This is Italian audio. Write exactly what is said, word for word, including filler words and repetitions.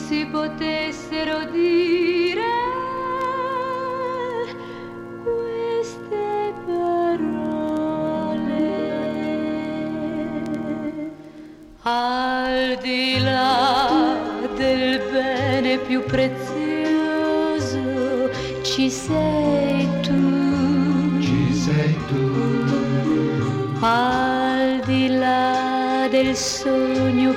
si potessero dire queste parole. Al di là del bene più prezioso ci sei tu, ci sei tu. Al di là del sogno